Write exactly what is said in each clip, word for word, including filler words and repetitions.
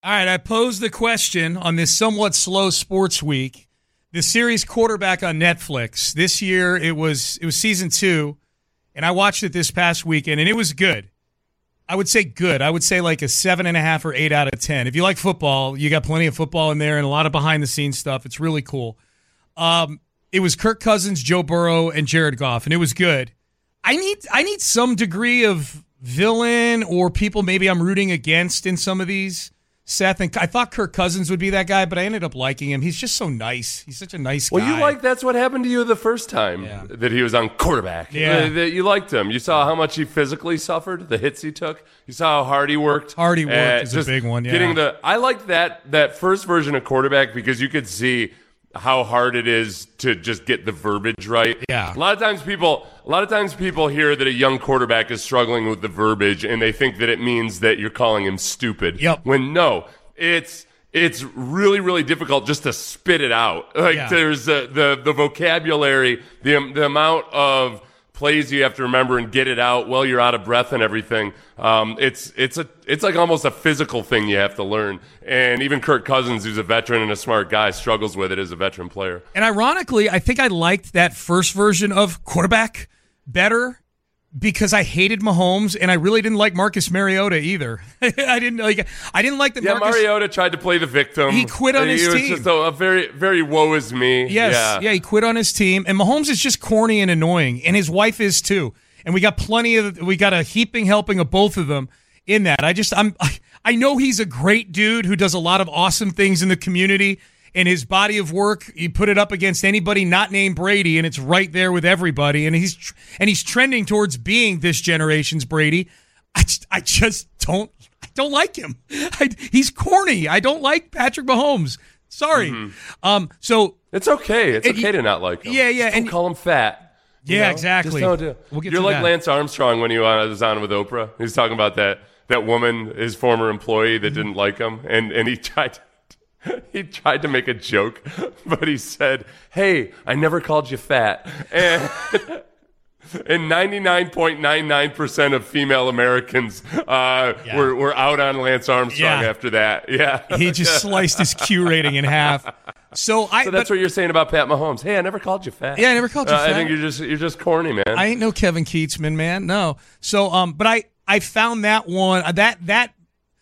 All right, I posed the question on this somewhat slow sports week. The series Quarterback on Netflix. This year it was it was season two, and I watched it this past weekend, and it was good. I would say good. I would say like a seven and a half or eight out of ten. If you like football, you got plenty of football in there and a lot of behind the scenes stuff. It's really cool. Um, it was Kirk Cousins, Joe Burrow, and Jared Goff, and it was good. I need I need some degree of villain or people maybe I'm rooting against in some of these. Seth, and I thought Kirk Cousins would be that guy, but I ended up liking him. He's just so nice. He's such a nice guy. Well, you like that's what happened to you the first time yeah. that he was on Quarterback. Yeah. Uh, that you liked him. You saw how much he physically suffered, the hits he took. You saw how hard he worked. Hard he worked uh, is a big one, yeah. Getting the, I liked that, that first version of Quarterback because you could see how hard it is to just get the verbiage right. Yeah. A lot of times people a lot of times people hear that a young quarterback is struggling with the verbiage and they think that it means that you're calling him stupid. Yep. When no, it's it's really, really difficult just to spit it out. Like yeah. there's uh, the the vocabulary, the the amount of plays you have to remember and get it out while you're out of breath and everything. Um, it's it's a it's like almost a physical thing you have to learn. And even Kirk Cousins, who's a veteran and a smart guy, struggles with it as a veteran player. And ironically, I think I liked that first version of Quarterback better because I hated Mahomes and I really didn't like Marcus Mariota either. I didn't like I didn't like that. Yeah, Marcus, Mariota tried to play the victim. He quit on he his was team. Just a, a very very woe is me. Yes, yeah. yeah, he quit on his team, and Mahomes is just corny and annoying, and his wife is too. And we got plenty of we got a heaping helping of both of them in that. I just I'm I, I know he's a great dude who does a lot of awesome things in the community. And his body of work, you put it up against anybody not named Brady, and it's right there with everybody. And he's tr- and he's trending towards being this generation's Brady. I just, I just don't I don't like him. I, he's corny. I don't like Patrick Mahomes. Sorry. Mm-hmm. Um. So it's okay. It's and okay he, to not like him. Yeah, yeah. Just don't and call him fat. Yeah, know? exactly. Just don't do. We'll get You're to like that. Lance Armstrong when he was on with Oprah. He was talking about that that woman, his former employee, that didn't like him, and and he tried. To, He tried to make a joke, but he said, "Hey, I never called you fat." And, and ninety-nine point nine nine percent of female Americans uh, yeah. were, were out on Lance Armstrong yeah. after that. Yeah. He just sliced his Q rating in half. So I So that's but, what you're saying about Pat Mahomes. Hey, I never called you fat. Yeah, I never called you uh, fat. I think you're just you're just corny, man. I ain't no Kevin Keatsman, man. No. So um but I I found that one that that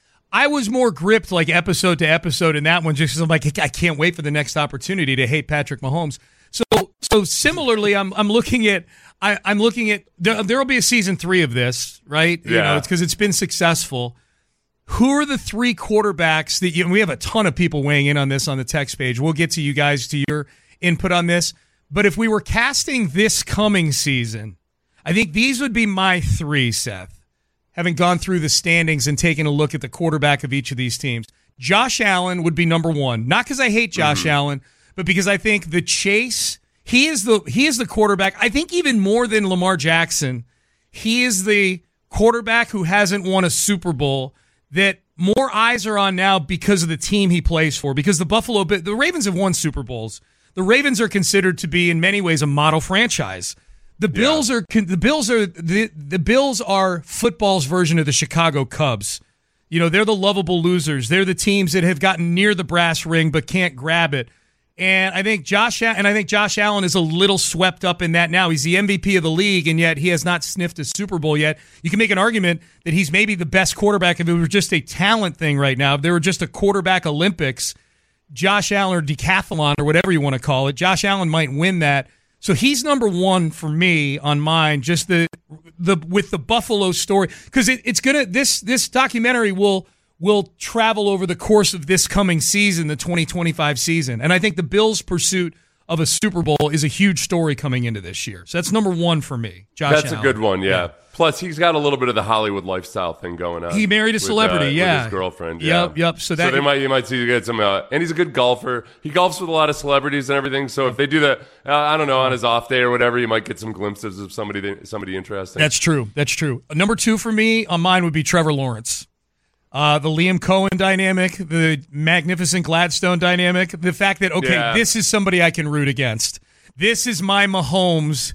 I was more gripped like episode to episode in that one just because I'm like, I can't wait for the next opportunity to hate Patrick Mahomes. So so similarly, I'm I'm looking at I, I'm looking at there will be a season three of this, right? You Yeah. know, it's because it's been successful. Who are the three quarterbacks that you, and we have a ton of people weighing in on this on the text page. We'll get to you guys to your input on this. But if we were casting this coming season, I think these would be my three, Seth. Having gone through the standings and taken a look at the quarterback of each of these teams. Josh Allen would be number one. Not because I hate Josh mm-hmm. Allen, but because I think the chase, he is the he is the quarterback. I think even more than Lamar Jackson, he is the quarterback who hasn't won a Super Bowl that more eyes are on now because of the team he plays for. Because the Buffalo, the Ravens have won Super Bowls. The Ravens are considered to be in many ways a model franchise. The Bills yeah. are the Bills are the the Bills are football's version of the Chicago Cubs. You know, they're the lovable losers. They're the teams that have gotten near the brass ring but can't grab it. And I think Josh and I think Josh Allen is a little swept up in that now. He's the M V P of the league, and yet he has not sniffed a Super Bowl yet. You can make an argument that he's maybe the best quarterback if it were just a talent thing right now. If there were just a quarterback Olympics, Josh Allen or decathlon or whatever you want to call it, Josh Allen might win that. So he's number one for me on mine. Just the the with the Buffalo story, because it, it's gonna this this documentary will will travel over the course of this coming season, the twenty twenty-five season, and I think the Bills' pursuit of a Super Bowl is a huge story coming into this year. So that's number one for me. Josh That's Allen. a good one. Yeah. yeah. Plus, he's got a little bit of the Hollywood lifestyle thing going on. He married a with, celebrity, uh, yeah. with his girlfriend. Yeah. Yep, yep. So that so they might you might see you get some, uh, and he's a good golfer. He golfs with a lot of celebrities and everything. So if they do that, uh, I don't know, on his off day or whatever, you might get some glimpses of somebody that, somebody interesting. That's true. That's true. Number two for me on mine would be Trevor Lawrence. Uh, the Liam Cohen dynamic, the magnificent Gladstone dynamic, the fact that, okay, Yeah. this is somebody I can root against. This is my Mahomes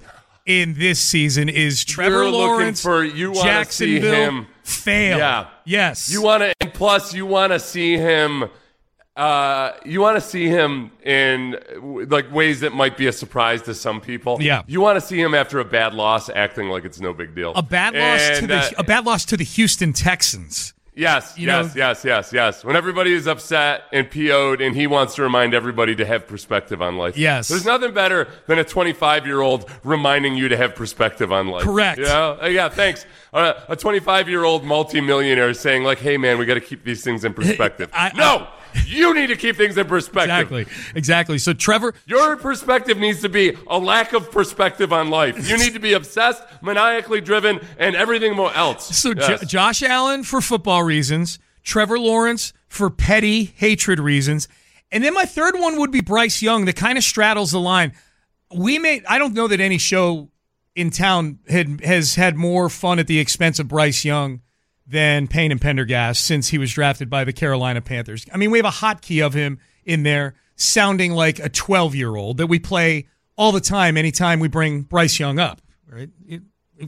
in this season is Trevor You're Lawrence, for, you wanna Jacksonville, see him, fail. Yeah. Yes. You want to, and plus you want to see him, uh, you want to see him in like ways that might be a surprise to some people. Yeah. You want to see him after a bad loss acting like it's no big deal. A bad loss and, to the uh, a bad loss to the Houston Texans. Yes, You yes, know- yes, yes, yes. When everybody is upset and P O'd and he wants to remind everybody to have perspective on life. Yes. There's nothing better than a twenty-five-year-old reminding you to have perspective on life. Correct. You know? Uh, Yeah, thanks. Uh, a twenty-five-year-old multimillionaire saying like, hey, man, we got to keep these things in perspective. I- no! You need to keep things in perspective. Exactly. Exactly. So Trevor, Your perspective needs to be a lack of perspective on life. You need to be obsessed, maniacally driven, and everything more else. so Yes. J- Josh Allen for football reasons, Trevor Lawrence for petty hatred reasons, and then my third one would be Bryce Young that kind of straddles the line. We made I don't know that any show in town had has had more fun at the expense of Bryce Young than Payne and Pendergast since he was drafted by the Carolina Panthers. I mean, we have a hotkey of him in there sounding like a twelve-year-old that we play all the time anytime we bring Bryce Young up. Right? It- it-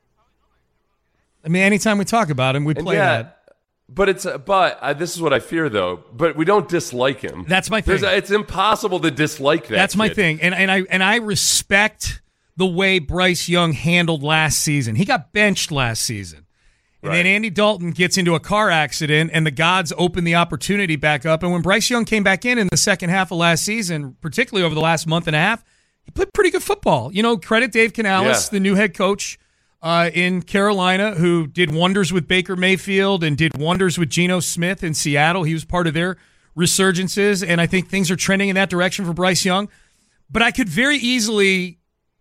I mean, anytime we talk about him, we And play yeah, that. But it's but uh, this is what I fear though. But we don't dislike him. That's my There's thing. A, it's impossible to dislike that. That's my kid. thing. And and I and I respect the way Bryce Young handled last season. He got benched last season. And Right. then Andy Dalton gets into a car accident, and the gods open the opportunity back up. And when Bryce Young came back in in the second half of last season, particularly over the last month and a half, he played pretty good football. You know, credit Dave Canales, Yeah. the new head coach uh, in Carolina, who did wonders with Baker Mayfield and did wonders with Geno Smith in Seattle. He was part of their resurgences, and I think things are trending in that direction for Bryce Young. But I could very easily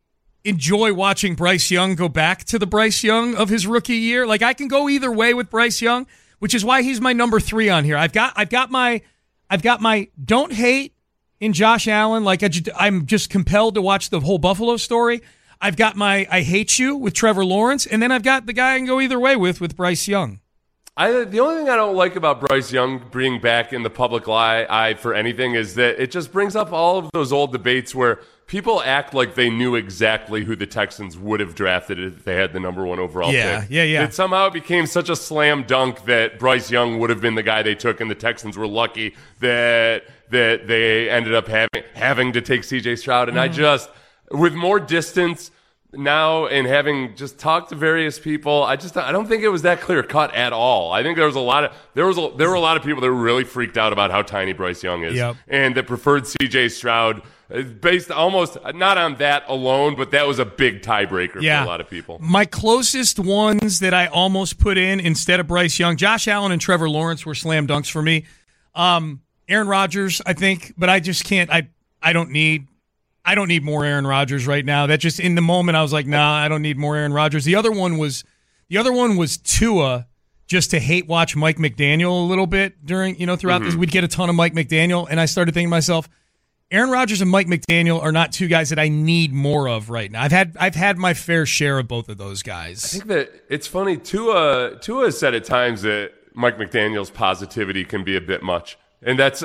enjoy watching Bryce Young go back to the Bryce Young of his rookie year. Like I can go either way with Bryce Young, which is why he's my number three on here. I've got I've got my I've got my don't hate in Josh Allen. Like I just, I'm just compelled to watch the whole Buffalo story. I've got my I hate you with Trevor Lawrence, and then I've got the guy I can go either way with with Bryce Young. I, the only thing I don't like about Bryce Young being back in the public eye, eye for anything is that it just brings up all of those old debates where people act like they knew exactly who the Texans would have drafted if they had the number one overall Yeah, pick. yeah, yeah. That somehow it became such a slam dunk that Bryce Young would have been the guy they took, and the Texans were lucky that that they ended up having having to take C J Stroud. And I just, with more distance now and having just talked to various people, I just I don't think it was that clear cut at all. I think there was a lot of there was a, there were a lot of people that were really freaked out about how tiny Bryce Young is, Yep. and that preferred C J Stroud uh, based almost not on that alone, but that was a big tiebreaker Yeah. for a lot of people. My closest ones that I almost put in instead of Bryce Young, Josh Allen and Trevor Lawrence were slam dunks for me. Um, Aaron Rodgers, I think, but I just can't. I I don't need. I don't need more Aaron Rodgers right now. That just in the moment I was like, nah, I don't need more Aaron Rodgers. The other one was the other one was Tua, just to hate watch Mike McDaniel a little bit during, you know, throughout Mm-hmm. this. We'd get a ton of Mike McDaniel, and I started thinking to myself, Aaron Rodgers and Mike McDaniel are not two guys that I need more of right now. I've had I've had my fair share of both of those guys. I think that it's funny. Tua Tua has said at times that Mike McDaniel's positivity can be a bit much, and that's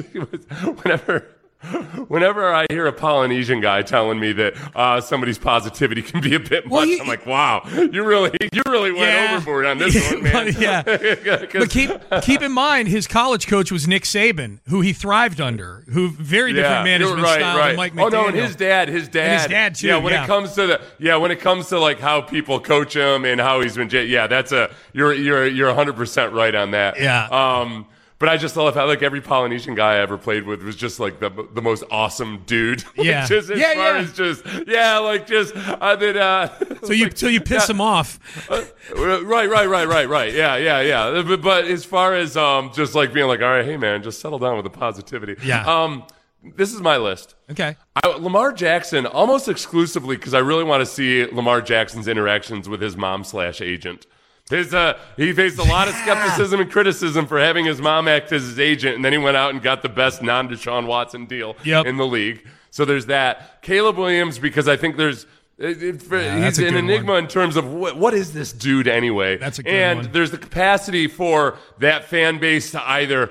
whenever. Whenever I hear a Polynesian guy telling me that uh, somebody's positivity can be a bit Well, much, he- I'm like, "Wow, you really, you really went Yeah. overboard on this one, man." Yeah. 'Cause- But keep keep in mind, his college coach was Nick Saban, who he thrived under, who very different yeah, management you're right, style right. than Mike McDaniel. Oh no, and his dad, his dad, And his dad, too, Yeah, when yeah. it comes to the, yeah, when it comes to like how people coach him and how he's been, yeah, that's a, you're you're you're one hundred percent right on that. Yeah. Um. But I just love how like every Polynesian guy I ever played with was just like the the most awesome dude. Like, Yeah. just as Yeah, far yeah. as just yeah, like just uh, that. Uh, So you like, till you piss yeah. him off. Uh, right, right, right, right, right. Yeah, yeah, yeah. But, but as far as um, just like being like, all right, hey man, just settle down with the positivity. Yeah. Um, this is my list. Okay. I, Lamar Jackson, almost exclusively because I really want to see Lamar Jackson's interactions with his mom slash agent. His, uh, he faced a lot of skepticism and criticism for having his mom act as his agent, and then he went out and got the best non-Deshaun Watson deal Yep. in the league. So there's that. Caleb Williams, because I think there's it, it, Yeah, that's he's a an good enigma one. in terms of what, what is this dude anyway. That's a good and one. there's the capacity for that fan base to either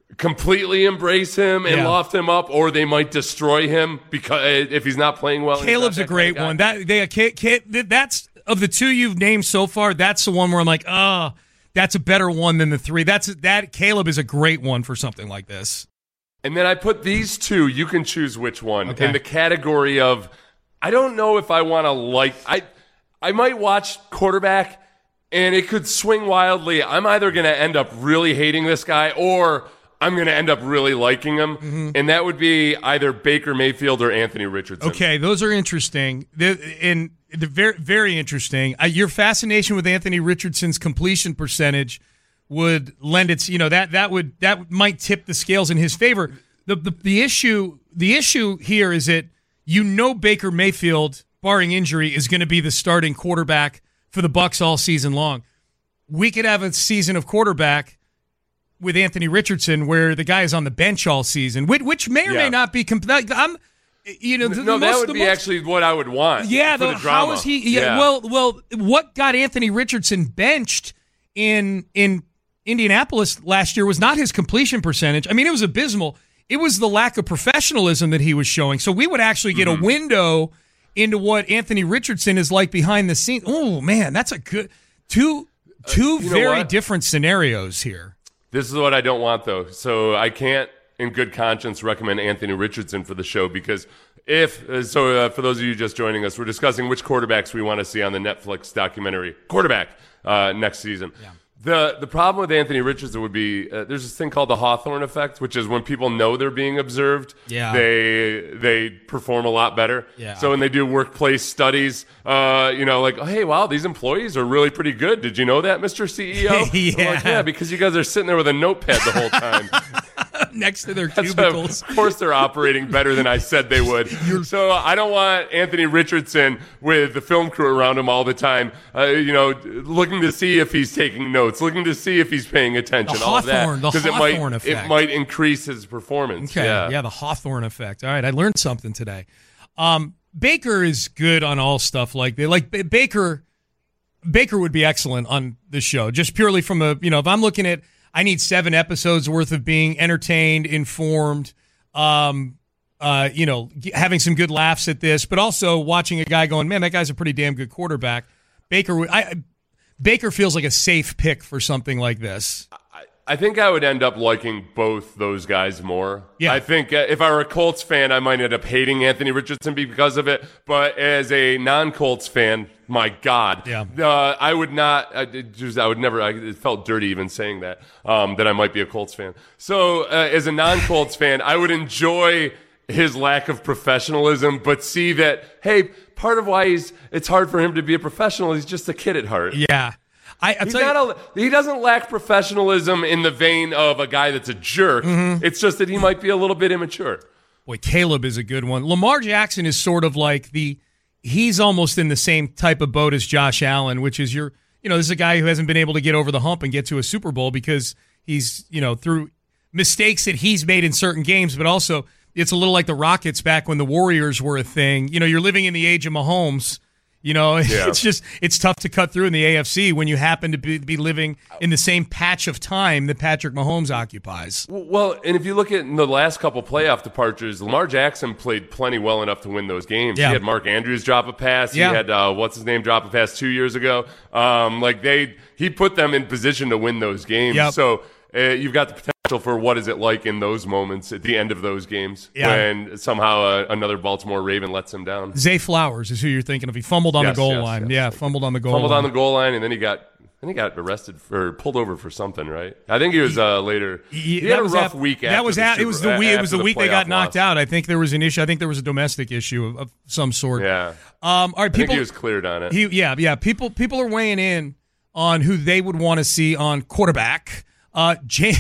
completely embrace him and Yeah. loft him up, or they might destroy him because if he's not playing well. Caleb's a great one. That they Ca- Ca- that's of the two you've named so far. That's the one where I'm like, oh, that's a better one than the three. That's that Caleb is a great one for something like this. And then I put these two. You can choose which one Okay. in the category of. I don't know if I want to like. I I might watch quarterback, and it could swing wildly. I'm either going to end up really hating this guy, or I'm going to end up really liking him, Mm-hmm. and that would be either Baker Mayfield or Anthony Richardson. Okay, those are interesting. They're, and they're very, very interesting. Uh, your fascination with Anthony Richardson's completion percentage would lend its, you know, that that would that might tip the scales in his favor. The the, the issue the issue here is that you know Baker Mayfield, barring injury, is going to be the starting quarterback for the Bucs all season long. We could have a season of quarterback with Anthony Richardson where the guy is on the bench all season, which, which may or Yeah. may not be. Comp- I'm, you know, the, No, the that most, would the be most, actually what I would want. Yeah, for the, the drama. how is he? Yeah, well, well, what got Anthony Richardson benched in in Indianapolis last year was not his completion percentage. I mean, it was abysmal. It was the lack of professionalism that he was showing. So we would actually get Mm-hmm. a window into what Anthony Richardson is like behind the scenes. Oh man, that's a good two two Uh, you know very what? different scenarios here. This is what I don't want, though. So I can't, in good conscience, recommend Anthony Richardson for the show because if uh, so, uh, for those of you just joining us, we're discussing which quarterbacks we want to see on the Netflix documentary Quarterback uh, next season. Yeah. The the problem with Anthony Richardson would be uh, there's this thing called the Hawthorne effect, which is when people know they're being observed, Yeah. they they perform a lot better. Yeah. So when they do workplace studies, uh, you know, like, oh, hey, wow, these employees are really pretty good. Did you know that, Mister C E O? Yeah. I'm like, yeah, because you guys are sitting there with a notepad the whole time. Next to their That's why, cubicles. of course, they're operating better than I said they would. So I don't want Anthony Richardson with the film crew around him all the time, uh, you know, looking to see if he's taking notes, looking to see if he's paying attention, The all of that. Hawthorne- the it Hawthorne might, effect. it might increase his performance. Okay, Yeah. yeah, the Hawthorne effect. All right, I learned something today. Um, Baker is good on all stuff like that. Like B- Baker, Baker would be excellent on the show, just purely from a, you know, if I'm looking at, I need seven episodes worth of being entertained, informed, um, uh, you know, g- having some good laughs at this, but also watching a guy going, man, that guy's a pretty damn good quarterback. Baker, would, I, Baker feels like a safe pick for something like this. I think I would end up liking both those guys more. Yeah. I think uh, if I were a Colts fan, I might end up hating Anthony Richardson because of it. But as a non-Colts fan, my God, Yeah. uh, I would not. I, it just, I would never. I, it felt dirty even saying that. Um, that I might be a Colts fan. So uh, as a non-Colts fan, I would enjoy his lack of professionalism, but see that hey, part of why he's it's hard for him to be a professional. He's just a kid at heart. Yeah. I, I'll He's tell you, not a, he doesn't lack professionalism in the vein of a guy that's a jerk. Mm-hmm. It's just that he might be a little bit immature. Boy, Caleb is a good one. Lamar Jackson is sort of like the, he's almost in the same type of boat as Josh Allen, which is your, you know, this is a guy who hasn't been able to get over the hump and get to a Super Bowl because he's, you know, through mistakes that he's made in certain games, but also it's a little like the Rockets back when the Warriors were a thing. You know, you're living in the age of Mahomes. You know, Yeah. it's just, it's tough to cut through in the A F C when you happen to be, be living in the same patch of time that Patrick Mahomes occupies. Well, and if you look at the last couple playoff departures, Lamar Jackson played plenty well enough to win those games. Yeah. He had Mark Andrews drop a pass. Yeah. He had uh, what's his name drop a pass two years ago. Um, like they, he put them in position to win those games. Yep. So uh, you've got the potential for what is it like in those moments at the end of those games Yeah. when somehow uh, another Baltimore Raven lets him down. Zay Flowers is who you're thinking of. He fumbled on Yes, the goal yes, line. yes. Yeah, fumbled on the goal Fumbled line. on the goal line, and then he got, then he got arrested for, or pulled over for something, right? I think he was uh, later. He, that had a was rough af- week. That after was the at, it Super- was the week. It was after the week they got playoff knocked loss. out. I think there was an issue. I think there was a domestic issue of, of some sort. Yeah. Um. All right. I think People. he was cleared on it. he- yeah. Yeah. People. People are weighing in on who they would want to see on quarterback. Uh. Jay-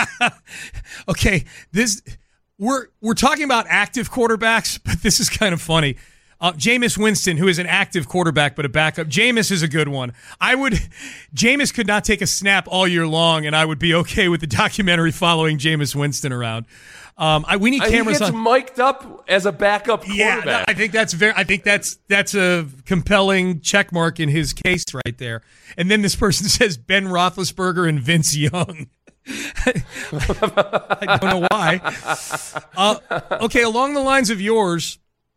okay. This we're we're talking about active quarterbacks, but this is kind of funny. Uh, Jameis Winston, who is an active quarterback but a backup. Jameis is a good one. I would, Jameis could not take a snap all year long, and I would be okay with the documentary following Jameis Winston around. Um, I, we need I think cameras he gets on. mic'd up as a backup Yeah, quarterback. I think that's very. I think that's that's a compelling check mark in his case right there. And then this person says Ben Roethlisberger and Vince Young. I don't know why. Uh, okay, along the lines of yours,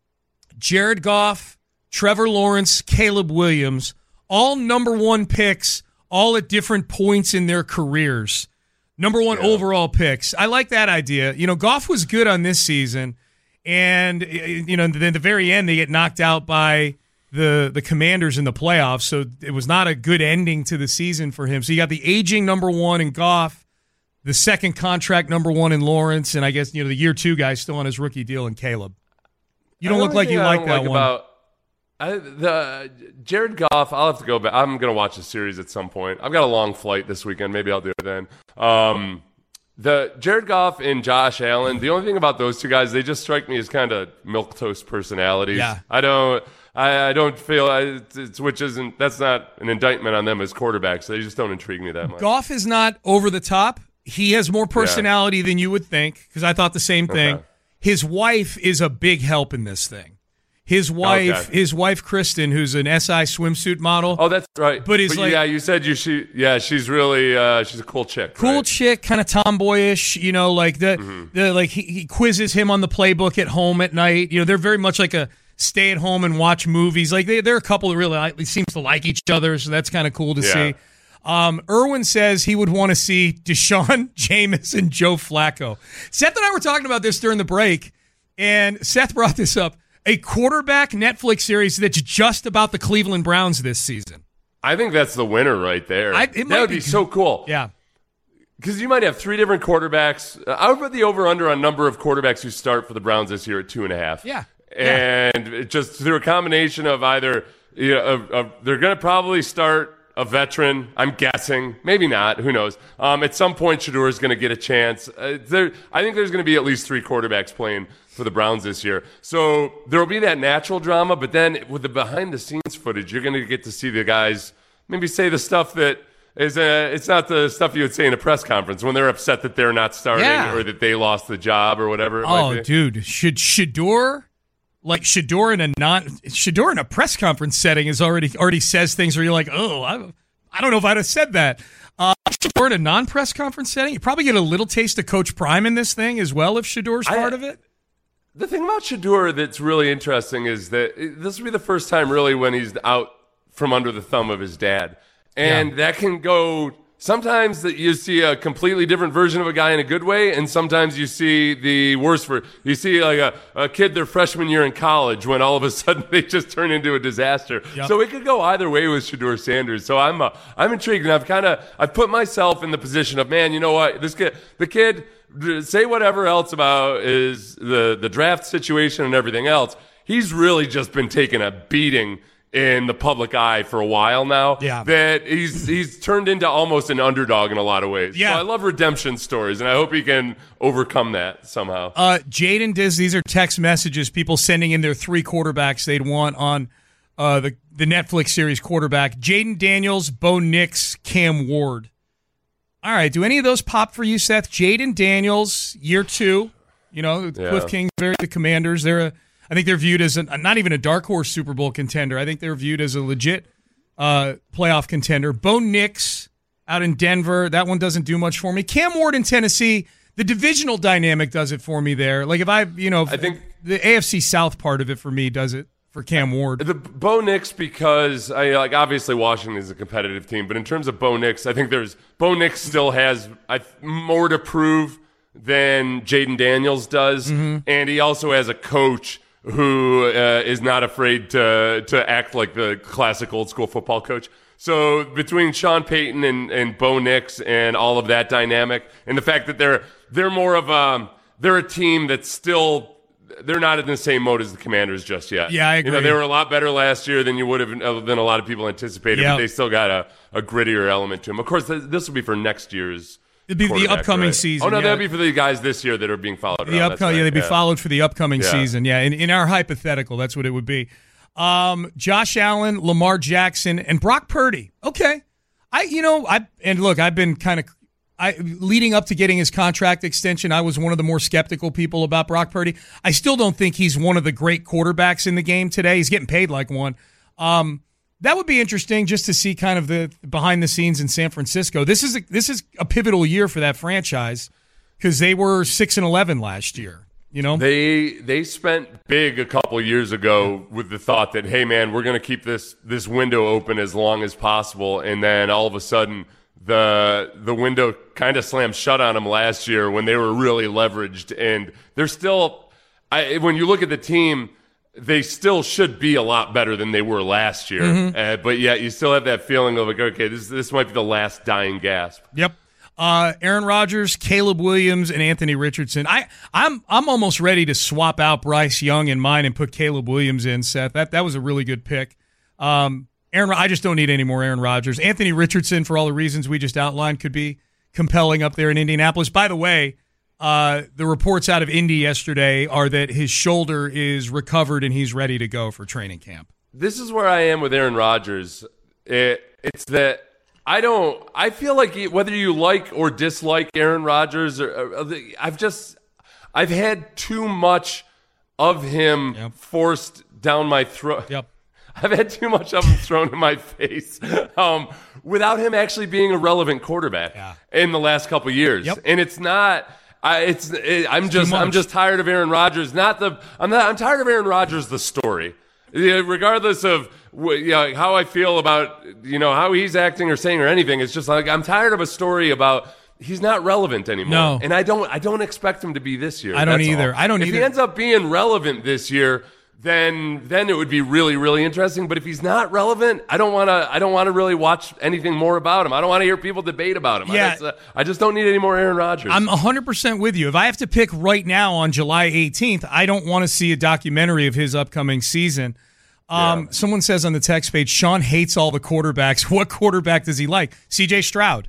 Jared Goff, Trevor Lawrence, Caleb Williams, all number one picks, all at different points in their careers. Number one yeah. overall picks. I like that idea. You know, Goff was good on this season, and you know, then at the very end they get knocked out by the the Commanders in the playoffs, so it was not a good ending to the season for him. So you got the aging number one in Goff, the second contract number one in Lawrence, and I guess you know the year two guy still on his rookie deal in Caleb. You don't look like you like that like one. About, I, the Jared Goff, I'll have to go back. I'm going to watch the series at some point. I've got a long flight this weekend. Maybe I'll do it then. Um, the Jared Goff and Josh Allen, the only thing about those two guys, they just strike me as kind of milquetoast personalities. Yeah. I don't I, I don't feel, I, it's, which isn't, that's not an indictment on them as quarterbacks. They just don't intrigue me that much. Goff is not over the top. He has more personality yeah. than you would think, because I thought the same thing. Okay. His wife is a big help in this thing. His wife, okay. his wife Kristen, who's an S I swimsuit model. Oh, that's right. But he's but like, yeah, you said you she, yeah, she's really, uh, she's a cool chick. Cool right? chick, kind of tomboyish. You know, like the, mm-hmm. the like he, he quizzes him on the playbook at home at night. You know, they're very much like a stay at home and watch movies. Like they, they're a couple that really like, seems to like each other, so that's kind of cool to yeah. see. Um, Irwin says he would want to see Deshaun, Jameis, and Joe Flacco. Seth and I were talking about this during the break, and Seth brought this up. A quarterback Netflix series that's just about the Cleveland Browns this season. I think that's the winner right there. I, that would be, be so cool. Yeah. Because you might have three different quarterbacks. I would put the over-under on number of quarterbacks who start for the Browns this year at two and a half. Yeah. And yeah. just through a combination of either, you know, of, of, they're going to probably start a veteran, I'm guessing. Maybe not. Who knows? Um, at some point, Shedeur is going to get a chance. Uh, there, I think there's going to be at least three quarterbacks playing for the Browns this year. So there will be that natural drama, but then with the behind-the-scenes footage, you're going to get to see the guys maybe say the stuff that is uh, it's not the stuff you would say in a press conference when they're upset that they're not starting yeah. or that they lost the job or whatever it oh, might be. dude. Should Shedeur... Like Shedeur in a non Shedeur in a press conference setting is already already says things where you're like, oh, I, I don't know if I'd have said that. Uh, Shedeur in a non press conference setting, you probably get a little taste of Coach Prime in this thing as well if Shedeur's part I, of it. The thing about Shedeur that's really interesting is that this will be the first time really when he's out from under the thumb of his dad, and yeah. that can go. Sometimes that you see a completely different version of a guy in a good way, and sometimes you see the worst for you see like a, a kid their freshman year in college when all of a sudden they just turn into a disaster. Yep. So it could go either way with Shedeur Sanders. So I'm uh, I'm intrigued, and I've kind of I've put myself in the position of, man, you know what, this kid, the kid, say whatever else about is the the draft situation and everything else. He's really just been taking a beating in the public eye for a while now. Yeah. That he's he's turned into almost an underdog in a lot of ways. Yeah. So I love redemption stories, and I hope he can overcome that somehow. Uh, Jaden Diz, these are text messages, people sending in their three quarterbacks they'd want on uh, the, the Netflix series quarterback. Jaden Daniels, Bo Nix, Cam Ward. All right, do any of those pop for you, Seth? Jaden Daniels, year two. You know, yeah. Cliff Kingsbury, the Commanders, they're a I think they're viewed as a, not even a dark horse Super Bowl contender. I think they're viewed as a legit uh, playoff contender. Bo Nix out in Denver, that one doesn't do much for me. Cam Ward in Tennessee, the divisional dynamic does it for me there. Like if I, you know, I think the A F C South part of it for me does it for Cam Ward. The Bo Nix, because I like obviously Washington is a competitive team, but in terms of Bo Nix, I think there's Bo Nix still has I, more to prove than Jaden Daniels does, mm-hmm. and he also has a coach who uh, is not afraid to to act like the classic old school football coach. So between Sean Payton and, and Bo Nix and all of that dynamic, and the fact that they're they're more of a they're a team that's still they're not in the same mode as the Commanders just yet. Yeah, I agree. You know, they were a lot better last year than you would have than a lot of people anticipated, yep. but they still got a, a grittier element to them. Of course, this will be for next year's. It'd be the upcoming right? season. Oh, no, yeah. that'd be for the guys this year that are being followed. The upcoming, right. Yeah, they'd be yeah. followed for the upcoming yeah. season. Yeah, in, in our hypothetical, that's what it would be. Um, Josh Allen, Lamar Jackson, and Brock Purdy. Okay, I, you know, I and look, I've been kind of, I leading up to getting his contract extension. I was one of the more skeptical people about Brock Purdy. I still don't think he's one of the great quarterbacks in the game today. He's getting paid like one. Um, That would be interesting just to see kind of the behind the scenes in San Francisco. This is a, this is a pivotal year for that franchise because they were six and eleven last year. You know, they they spent big a couple years ago with the thought that, hey man, we're going to keep this this window open as long as possible, and then all of a sudden the the window kind of slammed shut on them last year when they were really leveraged, and they're still. I, when you look at the team, they still should be a lot better than they were last year, mm-hmm. uh, but yet you still have that feeling of like, okay, this this might be the last dying gasp. Yep. Uh, Aaron Rodgers, Caleb Williams, and Anthony Richardson. I, I'm I'm almost ready to swap out Bryce Young in mine and put Caleb Williams in, Seth. That that was a really good pick. Um, Aaron, I just don't need any more Aaron Rodgers. Anthony Richardson, for all the reasons we just outlined, could be compelling up there in Indianapolis. By the way, uh, the reports out of Indy yesterday are that his shoulder is recovered and he's ready to go for training camp. This is where I am with Aaron Rodgers. It, it's that I don't. I feel like whether you like or dislike Aaron Rodgers, or, or I've just I've had too much of him yep. forced down my throat. Yep. I've had too much of him thrown in my face um, without him actually being a relevant quarterback yeah. in the last couple of years. Yep. And it's not. I, it's. It, I'm it's just. I'm just tired of Aaron Rodgers. Not the. I'm not. I'm tired of Aaron Rodgers. The story. Yeah, regardless of you know, how I feel about you know how he's acting or saying or anything, it's just like I'm tired of a story about he's not relevant anymore. No. And I don't I don't expect him to be this year. I don't That's either. all. I don't if either. If he ends up being relevant this year, then then it would be really really interesting. But if he's not relevant, I don't want to I don't want to really watch anything more about him. I don't want to hear people debate about him. Yeah. I, just, uh, I just don't need any more Aaron Rodgers. I'm one hundred percent with you. If I have to pick right now on July eighteenth, I don't want to see a documentary of his upcoming season. Um, yeah. Someone says on the text page, Sean hates all the quarterbacks. What quarterback does he like? C J Stroud.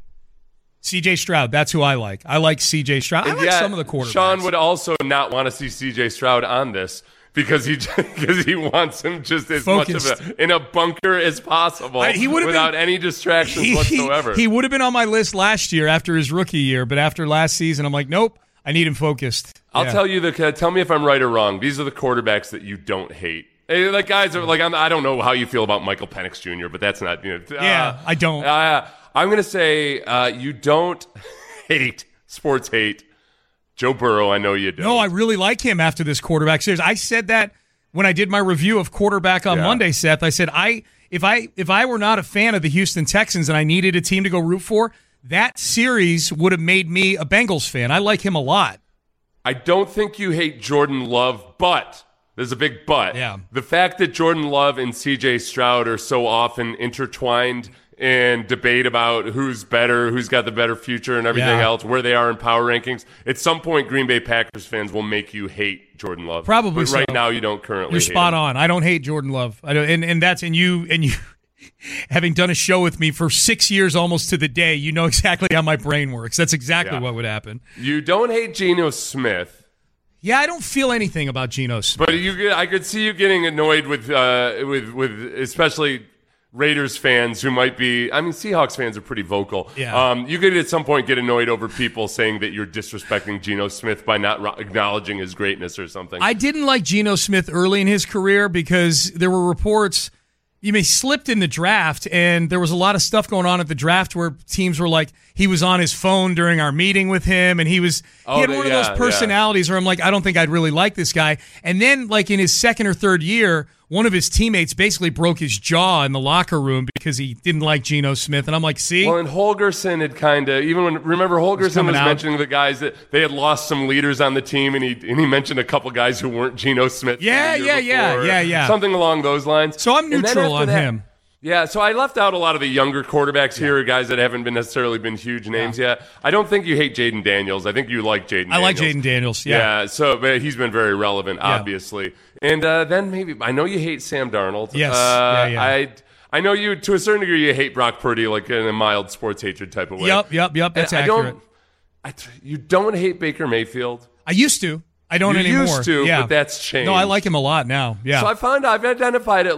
C J Stroud, that's who I like. I like C J Stroud. I and like yeah, some of the quarterbacks. Sean would also not want to see C J Stroud on this because he because he wants him just as Focused. much of a, in a bunker as possible I, he without been, any distractions he, whatsoever. He, he would have been on my list last year after his rookie year, but after last season, I'm like, nope, I need him focused. I'll yeah. tell you the tell me if I'm right or wrong. These are the quarterbacks that you don't hate. Hey, like guys are like I'm, I don't know how you feel about Michael Penix Junior, but that's not you know. Yeah, uh, I don't. Uh, I'm gonna say uh, you don't hate sports hate Joe Burrow. I know you don't. No, I really like him after this quarterback series. I said that when I did my review of quarterback on yeah. Monday, Seth. I said I if I if I were not a fan of the Houston Texans and I needed a team to go root for, that series would have made me a Bengals fan. I like him a lot. I don't think you hate Jordan Love, but there's a big but. Yeah. The fact that Jordan Love and C J Stroud are so often intertwined in debate about who's better, who's got the better future and everything yeah. else, where they are in power rankings, at some point Green Bay Packers fans will make you hate Jordan Love. Probably But right so. now you don't currently You're hate spot him. on. I don't hate Jordan Love. I don't, and, and that's and you and you having done a show with me for six years almost to the day, you know exactly how my brain works. That's exactly Yeah. what would happen. You don't hate Geno Smith. Yeah, I don't feel anything about Geno Smith. But you, I could see you getting annoyed with, uh, with, with especially Raiders fans who might be. I mean, Seahawks fans are pretty vocal. Yeah. Um, you could at some point get annoyed over people saying that you're disrespecting Geno Smith by not ro- acknowledging his greatness or something. I didn't like Geno Smith early in his career because there were reports. You may slipped in the draft, and there was a lot of stuff going on at the draft where teams were like, he was on his phone during our meeting with him, and he was Oh, he had the- one yeah, of those personalities where I'm like, I don't think I'd really like this guy. And then, like in his second or third year, one of his teammates basically broke his jaw in the locker room because he didn't like Geno Smith, and I'm like, see, Well, and Holgerson had kind of even when remember Holgerson was, coming out. mentioning the guys that they had lost some leaders on the team, and he and he mentioned a couple guys who weren't Geno Smith. from Yeah, the year yeah, yeah, before, yeah, yeah. something along those lines. so I'm And then neutral after on that- him. Yeah, so I left out a lot of the younger quarterbacks here, guys that haven't been necessarily been huge names yet. I don't think you hate Jaden Daniels. I think you like Jaden. I like Daniels. Jaden Daniels. Yeah. Yeah, so but he's been very relevant, Yeah. obviously. And uh, then maybe I know you hate Sam Darnold. Yes. Uh, Yeah, yeah. I I know you to a certain degree. You hate Brock Purdy, like in a mild sports hatred type of way. Yep, yep, yep. That's And I accurate. don't. I, you don't hate Baker Mayfield. I used to. I don't You anymore. used to, yeah. but that's changed. No, I like him a lot now. Yeah. So I found I've identified at least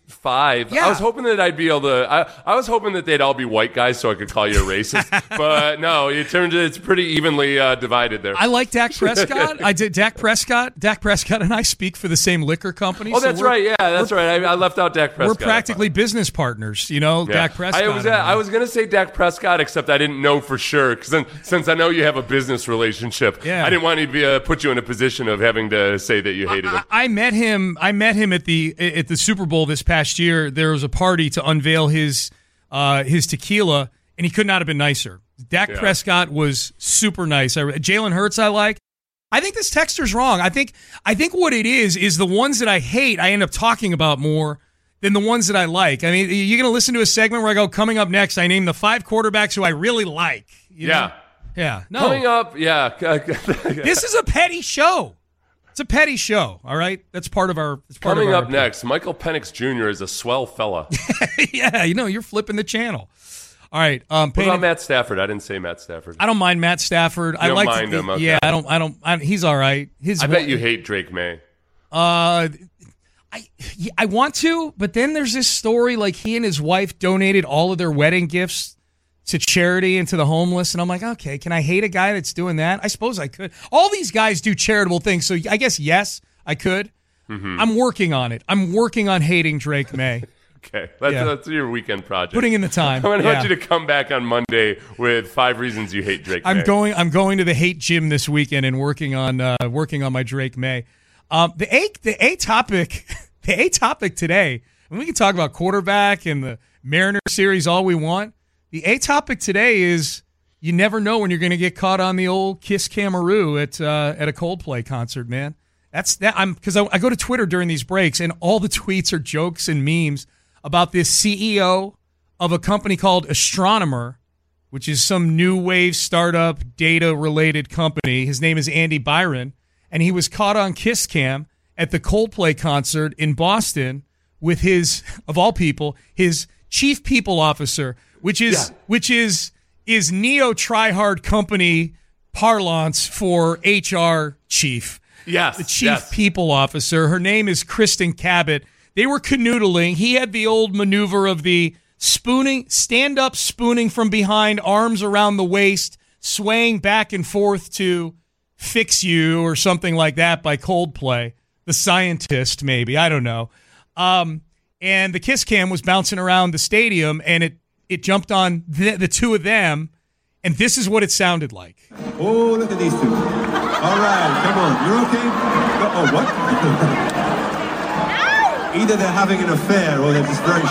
Five. Yeah. I was hoping that I'd be able to. I, I was hoping that they'd all be white guys, so I could call you a racist. But no, it turns out it's pretty evenly uh, divided there. I like Dak Prescott. I did Dak Prescott. Dak Prescott and I speak for the same liquor company. Oh, so that's right. Yeah, that's right. I, I left out Dak Prescott. We're practically business partners. You know, Yeah. Dak Prescott. I was uh, I was gonna say Dak Prescott, except I didn't know for sure because since I know you have a business relationship, Yeah. I didn't want to be uh, put you in a position of having to say that you hated him. I, I met him. I met him at the at the Super Bowl this past year. There was a party to unveil his uh, his tequila, and he could not have been nicer. Dak Yeah. Prescott was super nice. I, Jalen Hurts, I like. I think this texter's wrong. I think I think what it is is the ones that I hate, I end up talking about more than the ones that I like. I mean, you're going to listen to a segment where I go, coming up next, I name the five quarterbacks who I really like. You know? Yeah. Yeah. No. Coming up, yeah. This is a petty show. It's a petty show, all right? That's part of our it's part Coming of our up next, Michael Penix Junior is a swell fella. Yeah, you know, you're flipping the channel. All right. Um, What Payne, about Matt Stafford? I didn't say Matt Stafford. I don't mind Matt Stafford. I don't like mind to, him, okay. Yeah, I don't. I don't. I, he's all right. His. I bet you hate Drake May. Uh, I yeah, I want to, but then there's this story like he and his wife donated all of their wedding gifts to charity and to the homeless, and I'm like, okay, can I hate a guy that's doing that? I suppose I could. All these guys do charitable things, so I guess yes, I could. Mm-hmm. I'm working on it. I'm working on hating Drake May. Okay, that's, Yeah. that's your weekend project. Putting in the time. I want Yeah. you to come back on Monday with five reasons you hate Drake I'm May. going. I'm going to the hate gym this weekend and working on uh, working on my Drake May. Um, the a the a topic the a topic today. And we can talk about quarterback and the Mariner series all we want. The a topic today is you never know when you're going to get caught on the old Kiss Camaroo at uh, at a Coldplay concert, man. That's that. I'm because I, I go to Twitter during these breaks and all the tweets are jokes and memes about this C E O of a company called Astronomer, which is some new wave startup data related company. His name is Andy Byron, and he was caught on Kiss Cam at the Coldplay concert in Boston with his, of all people, his chief people officer, which is Yeah. which is is neo tryhard company parlance for H R chief. Yes, The chief yes. people officer. Her name is Kristen Cabot. They were canoodling. He had the old maneuver of the spooning, stand up spooning from behind, arms around the waist, swaying back and forth to Fix You or something like that by Coldplay. The Scientist, maybe. I don't know. Um, and the Kiss Cam was bouncing around the stadium, and it, it jumped on the, the two of them, and this is what it sounded like. Oh, look at these two. All right, come on. You're okay? No, oh, what? Either they're having an affair or they're just very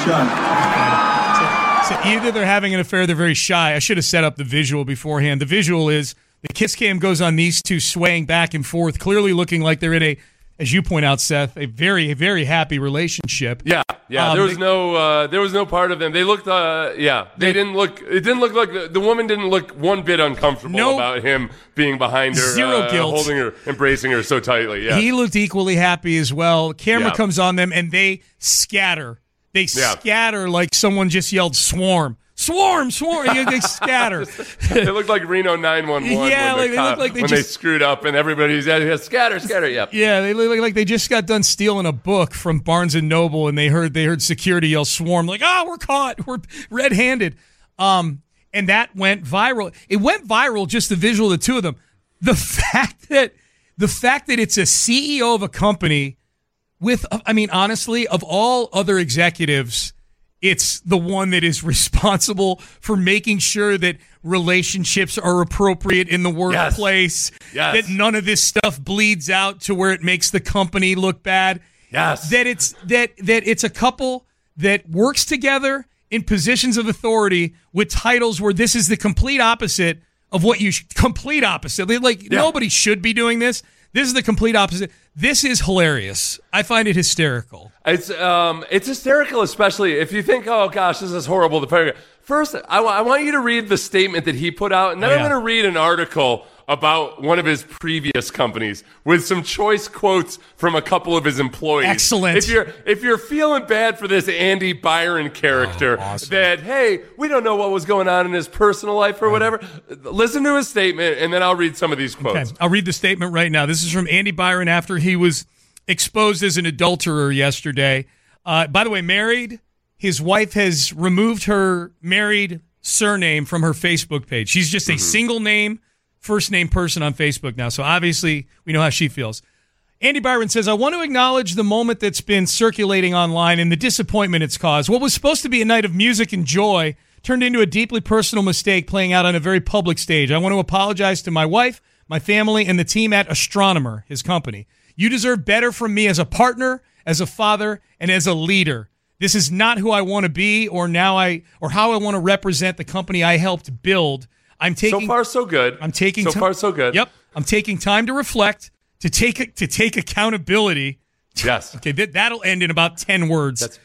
shy. So, so either they're having an affair, they're very shy. I should have set up the visual beforehand. The visual is the Kiss Cam goes on these two swaying back and forth, clearly looking like they're in a, as you point out, Seth, a very, very happy relationship. Yeah, yeah. Um, there was they- no, uh, there was no part of them. They looked, uh, yeah. They, They- didn't look. It didn't look like the, the woman didn't look one bit uncomfortable No. about him being behind her, Zero uh, guilt. holding her, embracing her so tightly. Yeah, He looked equally happy as well. Camera Yeah. comes on them, and they scatter. They Yeah. scatter like someone just yelled swarm. Swarm, swarm. Yeah, they scatter. They looked like Reno nine one one. Yeah, when like the they look cop- like they when just- they screwed up and everybody's yeah, scatter, scatter. Yep. Yeah, they look like they just got done stealing a book from Barnes and Noble, and they heard they heard security yell "swarm!" Like, ah, we're caught, we're red-handed. Um, and that went viral. It went viral just the visual of the two of them. The fact that the fact that it's a C E O of a company with, I mean, honestly, of all other executives, it's the one that is responsible for making sure that relationships are appropriate in the workplace, Yes. that none of this stuff bleeds out to where it makes the company look bad. Yes. That it's that that it's a couple that works together in positions of authority with titles where this is the complete opposite of what you sh- complete opposite. Like Yeah. nobody should be doing this. This is the complete opposite. This is hilarious. I find it hysterical. It's um, it's hysterical, especially if you think, oh gosh, this is horrible. The paragraph. First, I, wa- I want you to read the statement that he put out, and then Oh, I'm yeah. going to read an article about one of his previous companies with some choice quotes from a couple of his employees. Excellent. If you're if you're feeling bad for this Andy Byron character, Oh, awesome. that hey, we don't know what was going on in his personal life or whatever. Listen to his statement, and then I'll read some of these quotes. Okay, I'll read the statement right now. This is from Andy Byron after he was exposed as an adulterer yesterday. Uh, by the way, married. His wife has removed her married surname from her Facebook page. She's just a mm-hmm. single name, first name person on Facebook now. So obviously we know how she feels. Andy Byron says, I want to acknowledge the moment that's been circulating online and the disappointment it's caused. What was supposed to be a night of music and joy turned into a deeply personal mistake playing out on a very public stage. I want to apologize to my wife, my family, and the team at Astronomer, his company. You deserve better from me as a partner, as a father, and as a leader. This is not who I want to be or now I or how I want to represent the company I helped build. I'm taking So far so good. I'm taking So t- far so good. Yep. I'm taking time to reflect, to take to take accountability. Yes. Okay, that that'll end in about ten words. That's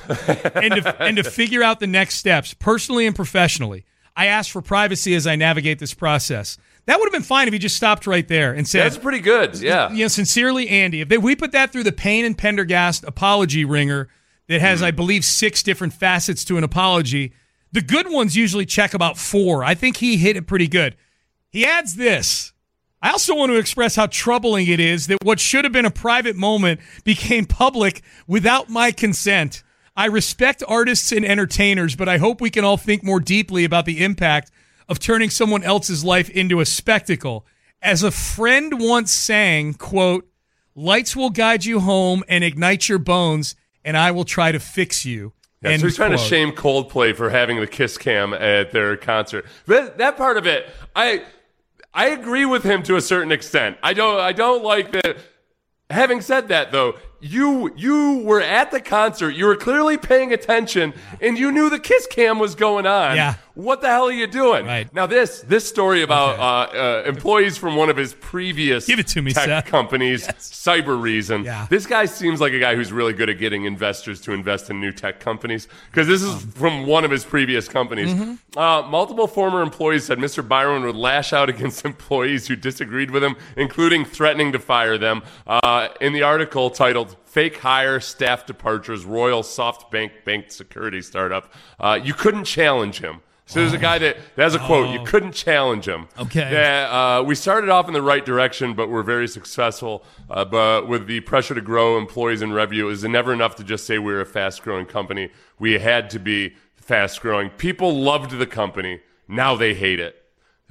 and to, and to figure out the next steps, personally and professionally. I ask for privacy as I navigate this process. That would have been fine if he just stopped right there and said, that's pretty good, yeah. You know, sincerely, Andy. If they, we put that through the Payne and Pendergast apology ringer that has, mm. I believe, six different facets to an apology, the good ones usually check about four. I think he hit it pretty good. He adds this. I also want to express how troubling it is that what should have been a private moment became public without my consent. I respect artists and entertainers, but I hope we can all think more deeply about the impact of turning someone else's life into a spectacle. As a friend once sang, quote, lights will guide you home and ignite your bones, and I will try to fix you. Yeah, so he's trying quote. to shame Coldplay for having the kiss cam at their concert. But that part of it, I I agree with him to a certain extent. I don't I don't like that. Having said that, though, you you were at the concert, you were clearly paying attention, and you knew the kiss cam was going on. Yeah. What the hell are you doing? Right. Now, this this story about okay. uh, uh, employees from one of his previous Give it to me, tech Seth. companies, Yes. Cybereason. Yeah. This guy seems like a guy who's really good at getting investors to invest in new tech companies, because this is from one of his previous companies. Mm-hmm. Uh, multiple former employees said Mister Byron would lash out against employees who disagreed with him, including threatening to fire them. Uh, in the article titled Fake Hire, Staff Departures, Royal SoftBank Bank Security Startup, uh, you couldn't challenge him. So there's a guy that, that's a quote, you couldn't challenge him. Okay. Yeah, uh, we started off in the right direction, but we're very successful. Uh, but with the pressure to grow employees and revenue, it was never enough to just say we we're a fast-growing company. We had to be fast-growing. People loved the company. Now they hate it.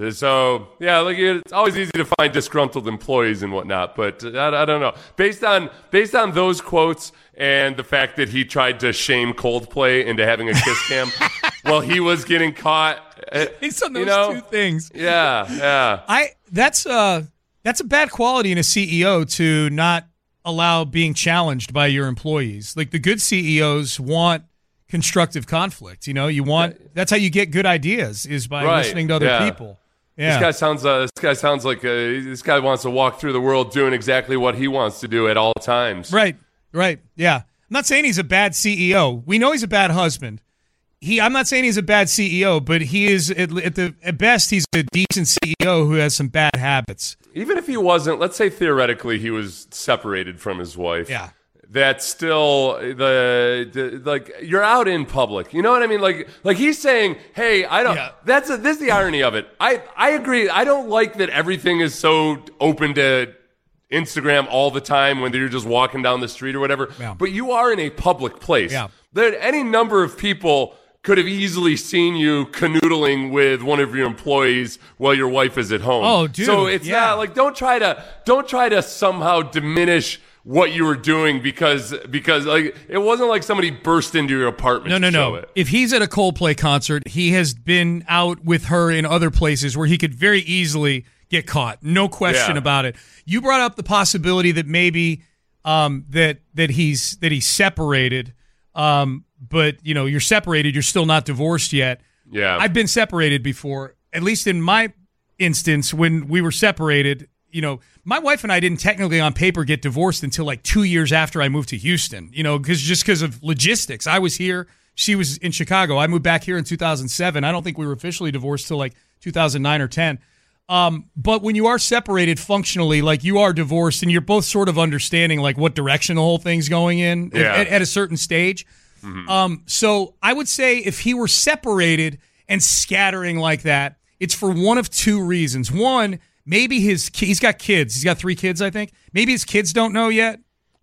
So, yeah, like it's always easy to find disgruntled employees and whatnot, but I, I don't know. Based on based on those quotes and the fact that he tried to shame Coldplay into having a kiss cam while he was getting caught, Based on those you know, two things. Yeah, yeah. I that's uh that's a bad quality in a C E O to not allow being challenged by your employees. Like the good C E Os want constructive conflict. You know, you want that's how you get good ideas is by right. listening to other yeah. people. Yeah. This guy sounds. Uh, this guy sounds like uh, this guy wants to walk through the world doing exactly what he wants to do at all times. Right, right, yeah. I'm not saying he's a bad C E O. We know he's a bad husband. He. I'm not saying he's a bad C E O, but he is at, at the at best he's a decent C E O who has some bad habits. Even if he wasn't, let's say theoretically he was separated from his wife. Yeah. That's still the, the like you're out in public. You know what I mean? Like like he's saying, "Hey, I don't." Yeah. That's a, this is the irony of it. I I agree. I don't like that everything is so open to Instagram all the time when you're just walking down the street or whatever. Yeah. But you are in a public place. Yeah. There any number of people could have easily seen you canoodling with one of your employees while your wife is at home. Oh, dude. So it's yeah. not like don't try to don't try to somehow diminish what you were doing because because like it wasn't like somebody burst into your apartment. No, no, to show no. It. If he's at a Coldplay concert, he has been out with her in other places where he could very easily get caught. No question Yeah. about it. You brought up the possibility that maybe um, that that he's that he's separated, um, but you know you're separated. You're still not divorced yet. Yeah, I've been separated before. At least in my instance, when we were separated. You know, my wife and I didn't technically on paper get divorced until like two years after I moved to Houston, you know, because just because of logistics. I was here. She was in Chicago. I moved back here in two thousand seven. I don't think we were officially divorced till like two thousand nine or ten. Um, but when you are separated functionally, like you are divorced and you're both sort of understanding like what direction the whole thing's going in Yeah. at, at a certain stage. Mm-hmm. Um, so I would say if he were separated and scattering like that, it's for one of two reasons. One, maybe his he's got kids. He's got three kids, I think. Maybe his kids don't know yet.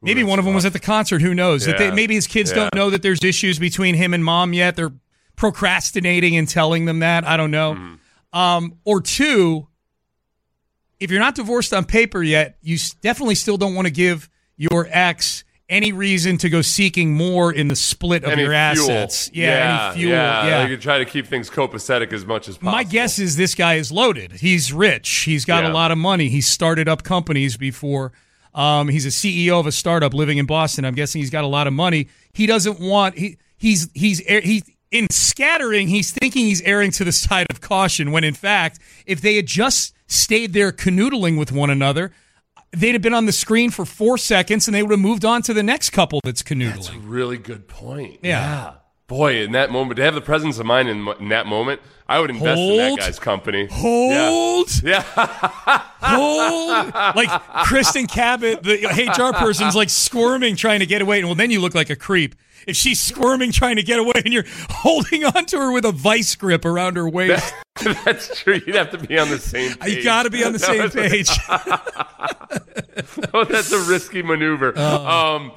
Maybe one of them was at the concert. Who knows? Yeah. That they, maybe his kids Yeah. don't know that there's issues between him and mom yet. They're procrastinating and telling them that. I don't know. Mm. Um, or two, if you're not divorced on paper yet, you definitely still don't want to give your ex any reason to go seeking more in the split of any your fuel. assets. Yeah, yeah, any fuel. Yeah, Yeah. you can try to keep things copacetic as much as possible. My guess is this guy is loaded. He's rich. He's got Yeah. a lot of money. He's started up companies before. Um, he's a C E O of a startup living in Boston. I'm guessing he's got a lot of money. He doesn't want he he's he's he in scattering. He's thinking he's erring to the side of caution when in fact, if they had just stayed there canoodling with one another, they'd have been on the screen for four seconds and they would have moved on to the next couple that's canoodling. That's a really good point. Yeah. yeah. Boy, in that moment, to have the presence of mind in, in that moment, I would invest Hold. in that guy's company. Hold. Yeah. Hold. Like Kristen Cabot, the H R person's like squirming trying to get away. And well, then you look like a creep. If she's squirming trying to get away and you're holding onto her with a vice grip around her waist. That's true. You'd have to be on the same page. You got to be on the same page. Oh, that's a risky maneuver. Uh, um,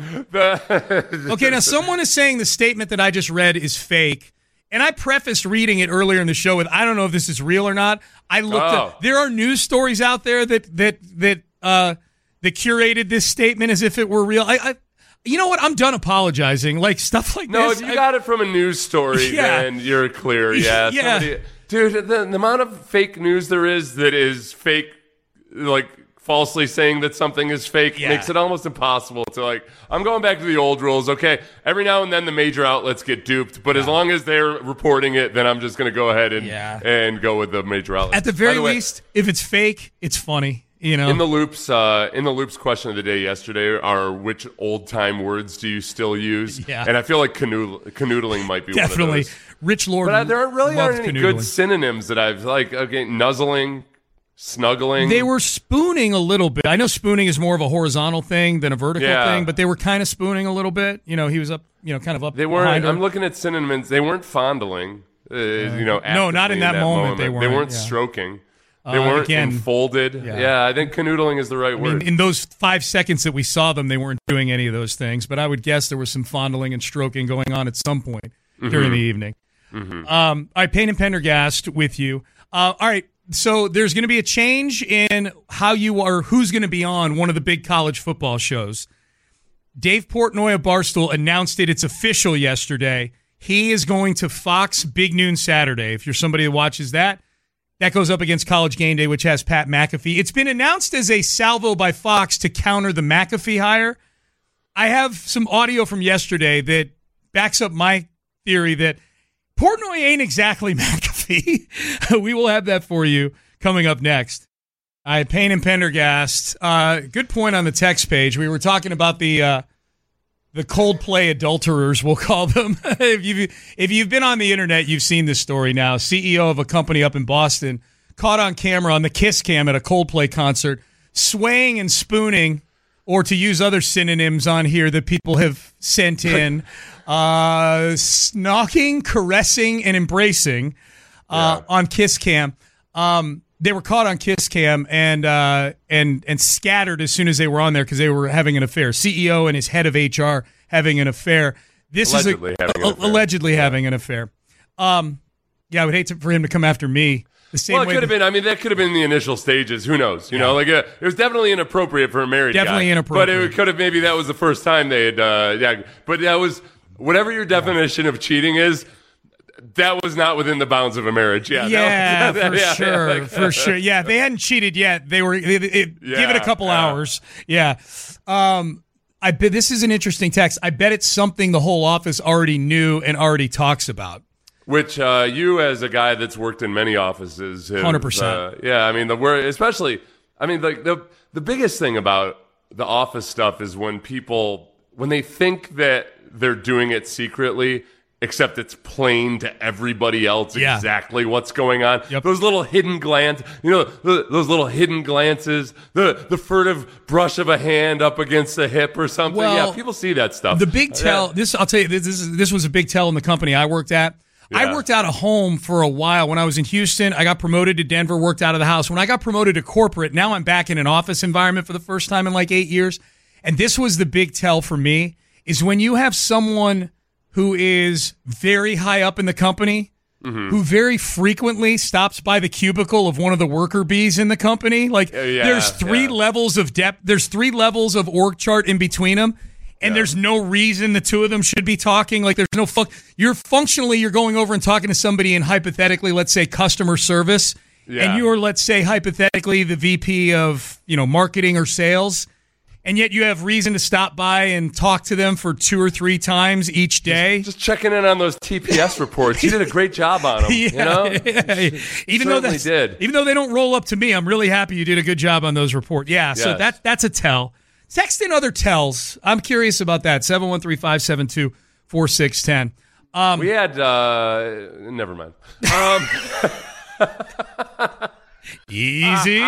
the okay, now someone is saying the statement that I just read is fake. And I prefaced reading it earlier in the show with, I don't know if this is real or not. I looked Oh. up, there are news stories out there that that that uh that curated this statement as if it were real. I, I you know what? I'm done apologizing. Like stuff like No, this. if you I- got it from a news story, Yeah. then you're clear. Yeah. Yeah. Somebody, dude, the, the amount of fake news there is that is fake, like falsely saying that something is fake Yeah. makes it almost impossible to like, I'm going back to the old rules. Okay. Every now and then the major outlets get duped, but as long as they're reporting it, then I'm just going to go ahead and, Yeah. and go with the major outlets. At the very By the way, least, if it's fake, it's funny. You know, In the loops, uh, in the loops question of the day yesterday are which old time words do you still use? Yeah. And I feel like canoodle, canoodling might be definitely. one of those. Rich Lord. But uh, there aren't really loved aren't any canoodling. good synonyms that I've like. Okay, nuzzling, snuggling. They were spooning a little bit. I know spooning is more of a horizontal thing than a vertical Yeah. thing, but they were kind of spooning a little bit. You know, he was up, you know, kind of up. They weren't. behind her. I'm looking at synonyms. They weren't fondling. Uh, you know, no, not actively in that moment, they They weren't, weren't yeah. stroking. They Uh, weren't again, enfolded. yeah. Yeah. I think canoodling is the right I word. mean, in those five seconds that we saw them, they weren't doing any of those things. But I would guess there was some fondling and stroking going on at some point Mm-hmm. during the evening. Um, all right, Payne and Pendergast with you. Uh, all right, so there's going to be a change in how you are, who's going to be on one of the big college football shows. Dave Portnoy of Barstool announced it. It's official yesterday. He is going to Fox Big Noon Saturday. If you're somebody that watches that, that goes up against College Game Day, which has Pat McAfee. It's been announced as a salvo by Fox to counter the McAfee hire. I have some audio from yesterday that backs up my theory that Portnoy ain't exactly McAfee. We will have that for you coming up next. I Payne and Pendergast. Uh, good point on the text page. We were talking about the uh, the Coldplay adulterers, we'll call them. if you've if you've been on the internet, you've seen this story now. C E O of a company up in Boston caught on camera on the Kiss Cam at a Coldplay concert, swaying and spooning, or to use other synonyms on here that people have sent in, uh, snocking, caressing, and embracing uh, Yeah. on Kiss Cam. Um, they were caught on Kiss Cam and uh, and and scattered as soon as they were on there because they were having an affair. C E O and his head of H R having an affair. This Allegedly is a, having an a- affair. allegedly having an affair. Um, yeah, I would hate to, for him to come after me the same Well, it way. could have that- been. I mean, that could have been the initial stages. Who knows? You know, like uh, it was definitely inappropriate for a married guy. Definitely inappropriate. But it could have maybe that was the first time they had. Uh, yeah, but that was whatever your definition of cheating is. That was not within the bounds of a marriage. Yeah, Yeah, that was- for yeah, sure, yeah, like- for sure. Yeah, if they hadn't cheated yet, they were. They, they, give it a Yeah, couple yeah. hours. Yeah. Um, I bet this is an interesting text. I bet it's something the whole office already knew and already talks about. Which uh, you, as a guy that's worked in many offices, have, one hundred percent. Uh, yeah, I mean the word, especially. I mean the the the biggest thing about the office stuff is when people when they think that they're doing it secretly. Except it's plain to everybody else Yeah. exactly what's going on. Yep. Those little hidden glance, you know, the, those little hidden glances, the the furtive brush of a hand up against the hip or something. Well, yeah, people see that stuff. The big tell. Yeah. This I'll tell you. This is, this was a big tell in the company I worked at. I Yeah. worked out of home for a while. When I was in Houston, I got promoted to Denver. Worked out of the house. When I got promoted to corporate, now I'm back in an office environment for the first time in like eight years. and this was the big tell for me, is when you have someone who is very high up in the company, mm-hmm. who very frequently stops by the cubicle of one of the worker bees in the company. Like, uh, yeah, there's three yeah. levels of depth. There's three levels of org chart in between them, and yeah. there's no reason the two of them should be talking. Like, there's no fuck. You're functionally, you're going over and talking to somebody in, hypothetically, let's say customer service, yeah. and you're, let's say, hypothetically, the V P of, you know, marketing or sales. And yet you have reason to stop by and talk to them for two or three times each day. Just, just checking in on those T P S reports. You did a great job on them. Yeah, you know, yeah. even though that's, did. even though they don't roll up to me, I'm really happy you did a good job on those reports. Yeah, yes. So that that's a tell. Text in other tells. I'm curious about that. seven one three, five seven two, four six one zero. Um, we had. Uh, never mind. Um, Easy.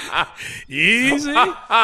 Easy.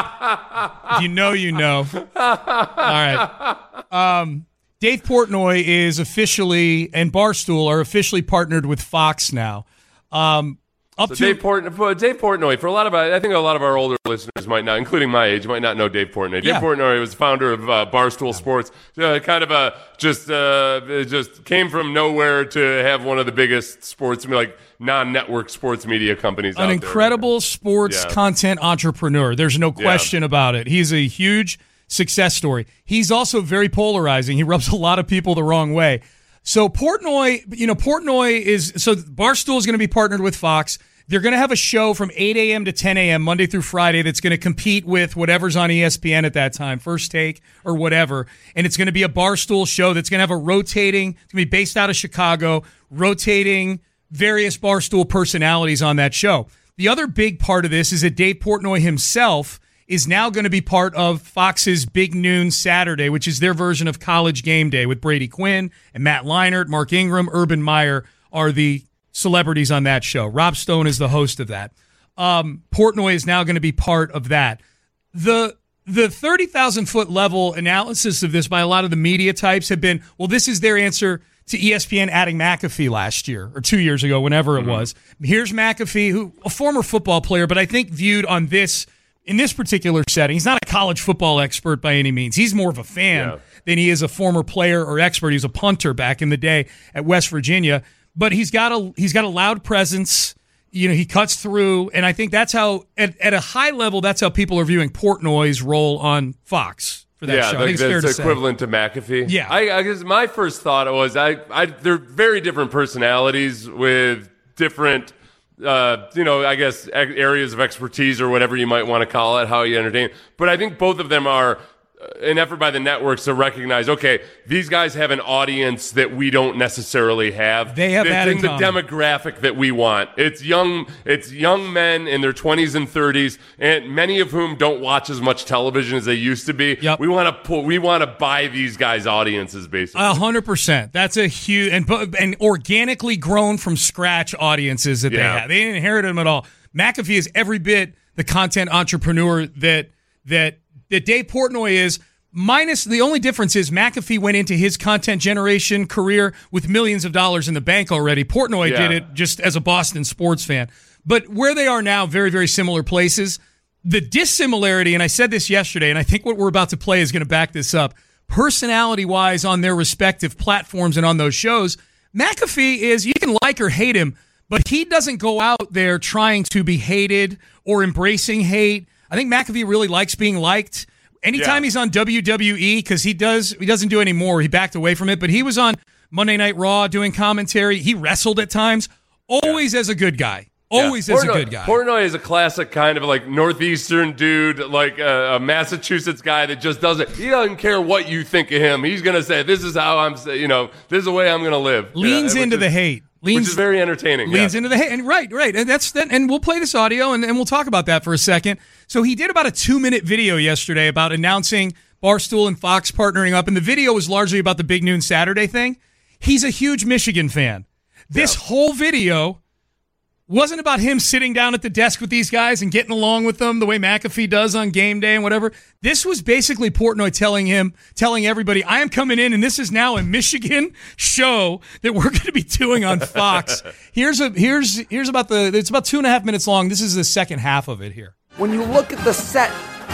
If you know, you know. All right. Um, Dave Portnoy is officially, and Barstool are officially partnered with Fox now. Um, up so to Dave, Port- Dave Portnoy, for a lot of, I think a lot of our older listeners might not, including my age, might not know Dave Portnoy. Dave yeah. Portnoy was the founder of uh, Barstool Sports. Uh, kind of a just, uh, just came from nowhere to have one of the biggest sports, like non-network sports media companies. An out incredible there. sports yeah. content entrepreneur. There's no question yeah. about it. He's a huge success story. He's also very polarizing. He rubs a lot of people the wrong way. So Portnoy, you know, Portnoy is, so Barstool is going to be partnered with Fox. They're going to have a show from eight a.m. to ten a.m. Monday through Friday that's going to compete with whatever's on E S P N at that time, First Take or whatever. And it's going to be a Barstool show that's going to have a rotating, it's going to be based out of Chicago, rotating various Barstool personalities on that show. The other big part of this is that Dave Portnoy himself is now going to be part of Fox's Big Noon Saturday, which is their version of College Game Day with Brady Quinn and Matt Leinart, Mark Ingram, Urban Meyer are the celebrities on that show. Rob Stone is the host of that. Um, Portnoy is now going to be part of that. The the thirty thousand foot level analysis of this by a lot of the media types have been, well, this is their answer to E S P N adding McAfee last year or two years ago, whenever it mm-hmm. was. Here's McAfee, who a former football player, but I think viewed on this in this particular setting. He's not a college football expert by any means. He's more of a fan yeah. than he is a former player or expert. He was a punter back in the day at West Virginia. But he's got a he's got a loud presence. You know, he cuts through, and I think that's how, at, at a high level, that's how people are viewing Portnoy's role on Fox for that yeah, show. Yeah, I think that's it's fair equivalent to, to McAfee. Yeah, I, I guess my first thought was I, I they're very different personalities with different, uh, you know, I guess areas of expertise or whatever you might want to call it, how you entertain. But I think both of them are an effort by the networks to recognize, okay, these guys have an audience that we don't necessarily have. They have that in in the common. demographic that we want. It's young, it's young men in their twenties and thirties, and many of whom don't watch as much television as they used to be. Yep. We want to pull, we want to buy these guys' audiences, basically. A hundred percent. That's a huge and and organically grown from scratch audiences that yeah. they have. They didn't inherit them at all. McAfee is every bit the content entrepreneur that that. that Dave Portnoy is, minus the only difference is McAfee went into his content generation career with millions of dollars in the bank already. Portnoy yeah. did it just as a Boston sports fan. But where they are now, very, very similar places. The dissimilarity, and I said this yesterday, and I think what we're about to play is going to back this up, personality-wise on their respective platforms and on those shows, McAfee is, you can like or hate him, but he doesn't go out there trying to be hated or embracing hate. I think McAfee really likes being liked. Anytime yeah. he's on W W E, because he does, he doesn't do any more. He backed away from it, but he was on Monday Night Raw doing commentary. He wrestled at times, always yeah. as a good guy. Always yeah. as Portnoy, a good guy. Portnoy is a classic kind of like Northeastern dude, like a, a Massachusetts guy that just doesn't, he doesn't care what you think of him. He's going to say, this is how I'm, you know, this is the way I'm going to live. Leans you know, into is, the hate. Leans, which is very entertaining. Leans yeah. into the hate. And right, right. And that's that. And we'll play this audio and, and we'll talk about that for a second. So he did about a two minute video yesterday about announcing Barstool and Fox partnering up. And the video was largely about the Big Noon Saturday thing. He's a huge Michigan fan. This yeah. whole video wasn't about him sitting down at the desk with these guys and getting along with them the way McAfee does on game day and whatever. This was basically Portnoy telling him, telling everybody, I am coming in and this is now a Michigan show that we're going to be doing on Fox. here's a here's here's about the it's about two and a half minutes long. This is the second half of it here. When you look at the set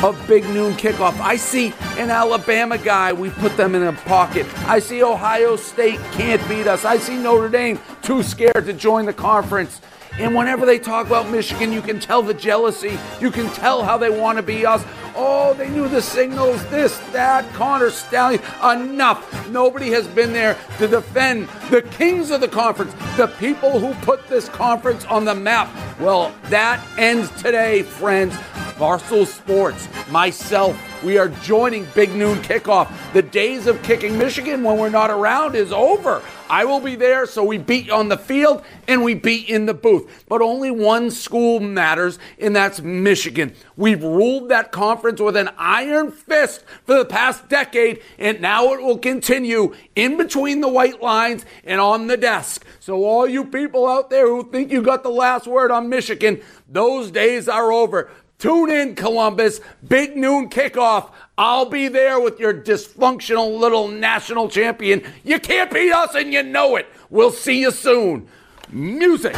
of Big Noon Kickoff. I see an Alabama guy, we put them in a pocket. I see Ohio State can't beat us. I see Notre Dame too scared to join the conference. And whenever they talk about Michigan, you can tell the jealousy. You can tell how they want to be us. Oh, they knew the signals, this, that, Connor Stallion. Enough. Nobody has been there to defend the kings of the conference, the people who put this conference on the map. Well, that ends today, friends. Barstool Sports, myself, we are joining Big Noon Kickoff. The days of kicking Michigan when we're not around is over. I will be there, so we beat on the field and we beat in the booth. But only one school matters, and that's Michigan. We've ruled that conference with an iron fist for the past decade, and now it will continue in between the white lines and on the desk. So all you people out there who think you got the last word on Michigan, those days are over. Tune in, Columbus. Big Noon Kickoff. I'll be there with your dysfunctional little national champion. You can't beat us, and you know it. We'll see you soon. Music.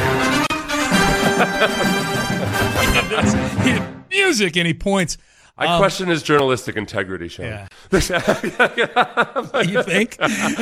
Music, and he points. I um, question his journalistic integrity, Sean. Yeah. You think?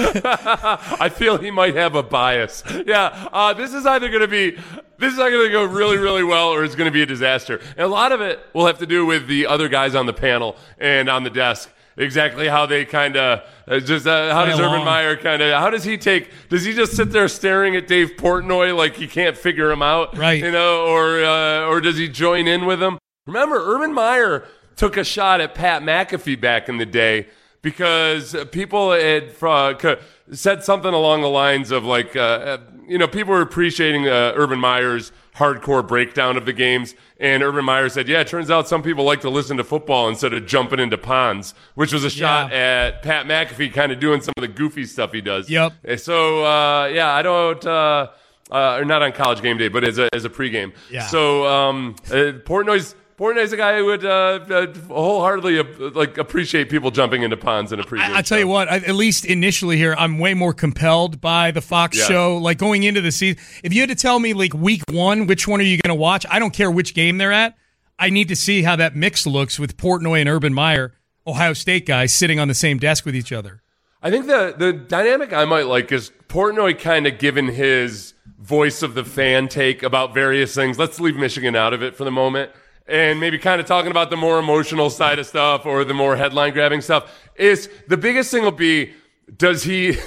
I feel he might have a bias. Yeah, uh, this is either going to be, this is either going to go really, really well, or it's going to be a disaster. And a lot of it will have to do with the other guys on the panel and on the desk. Exactly how they kind of uh, just uh, how does Urban Meyer kind of how does he take? Does he just sit there staring at Dave Portnoy like he can't figure him out? Right. You know, or uh, or does he join in with him? Remember, Urban Meyer took a shot at Pat McAfee back in the day because people had uh, said something along the lines of like, uh, you know, people were appreciating uh, Urban Meyer's hardcore breakdown of the games. And Urban Meyer said, yeah, it turns out some people like to listen to football instead of jumping into ponds, which was a shot yeah. at Pat McAfee kind of doing some of the goofy stuff he does. Yep. So, uh, yeah, I don't... Uh, uh, or not on College Game Day, but as a, as a pregame. Yeah. So um, uh, Portnoy's Portnoy's a guy who would uh, uh, wholeheartedly uh, like appreciate people jumping into ponds in a pregame. I, I tell you what, I, at least initially here, I'm way more compelled by the Fox yeah. show. Like going into the season, if you had to tell me like week one, which one are you going to watch? I don't care which game they're at. I need to see how that mix looks with Portnoy and Urban Meyer, Ohio State guys sitting on the same desk with each other. I think the the dynamic I might like is Portnoy kind of given his voice of the fan take about various things. Let's leave Michigan out of it for the moment. And maybe kind of talking about the more emotional side of stuff or the more headline-grabbing stuff. Is the biggest thing will be, does he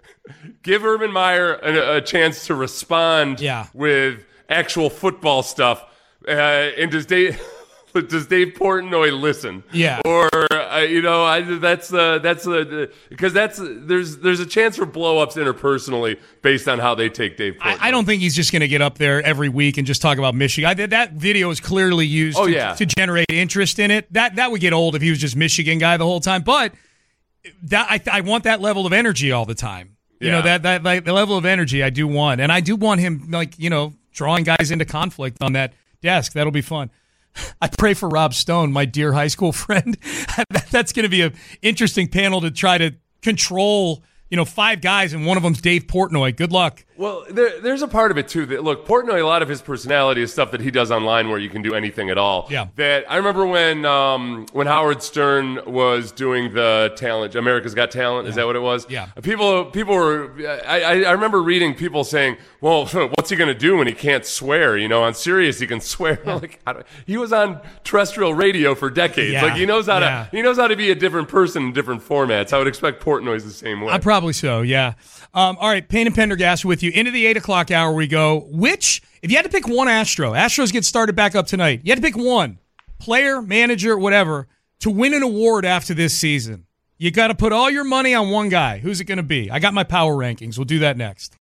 give Urban Meyer a, a chance to respond yeah. with actual football stuff? Uh, and does Dave, does Dave Portnoy listen? Yeah. Or, uh, you know, I, that's uh, that's uh, because that's there's there's a chance for blow-ups interpersonally based on how they take Dave Portnoy. I, I don't think he's just going to get up there every week and just talk about Michigan. I, that video is clearly used oh, to, yeah. to generate interest in it. That that would get old if he was just Michigan guy the whole time. But that I, I want that level of energy all the time. You yeah. know, that, that like, the level of energy I do want. And I do want him, like, you know, drawing guys into conflict on that desk. That'll be fun. I pray for Rob Stone, my dear high school friend. That's going to be an interesting panel to try to control, you know, five guys, and one of them's Dave Portnoy. Good luck. Well, there, there's a part of it, too, that, look, Portnoy, a lot of his personality is stuff that he does online where you can do anything at all. Yeah. That I remember when um, when Howard Stern was doing the talent, America's Got Talent, yeah. is that what it was? Yeah. People people were, I, I remember reading people saying, well, what's he going to do when he can't swear? You know, on Sirius he can swear. Yeah. Like, I don't, he was on terrestrial radio for decades. Yeah. Like, he knows how yeah. to he knows how to be a different person in different formats. I would expect Portnoy's the same way. I probably so, yeah. Um, all right, Payne and Pendergast with you. Into the eight o'clock hour we go. Which, if you had to pick one Astro, Astros get started back up tonight. You had to pick one, player, manager, whatever, to win an award after this season. You got to put all your money on one guy. Who's it going to be? I got my power rankings. We'll do that next.